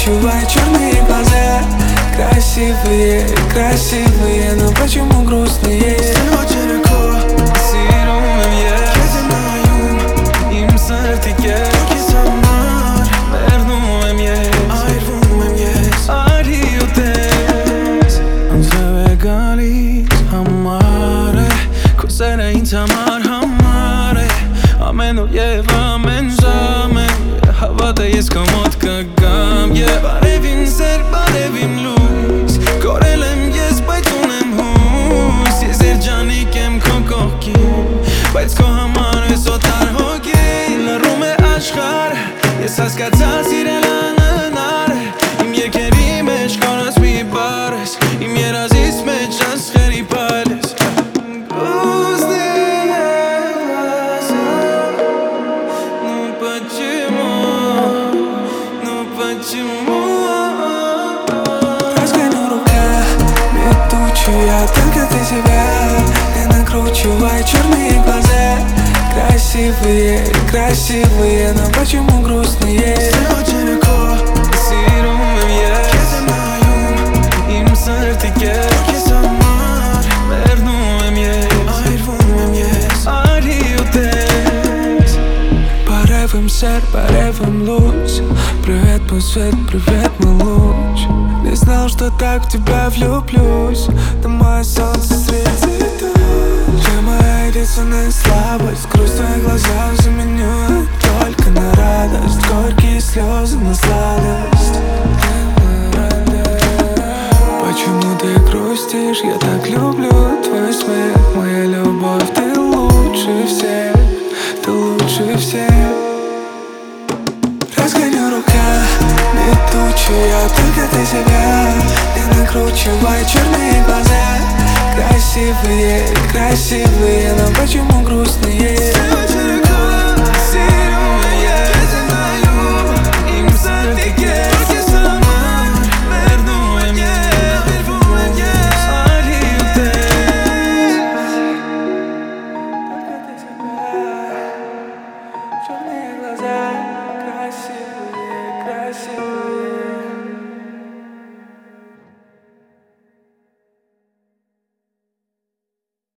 накручивай черные глаза. Красивые, красивые, но почему грустные? Cos'era insamar hamare A meno lleva menjame Havata jest komod kagam Barevim ser, barevim luz Korelem jest bajtunem hus Jezer gjani kem kokoki Bajt s'ko hamare sotar hoki La rume ashkar Jesas kacal sire lanënare Im je kerime shkonas mi bares Im je razis me qas kheri pales Разгоню рука, летучая, только ты себя. Не накручивай черные глаза. Красивые, красивые, но почему грустные? Порывом сер, порывом луч. Привет, мой свет, привет, мой луч. Не знал, что так в тебя влюблюсь. Ты мое солнце среди туч. Ты моя единственная слабость. Грусть в твоих глазах заменю только на радость. Горькие слезы на сладость. Почему ты грустишь? Я так люблю твой смех. Моя любовь, ты лучше всех. Ты лучше всех. Разгоню рука, летучая, только ты себя. Не накручивай черные глаза. Красивые, красивые, но почему грустные?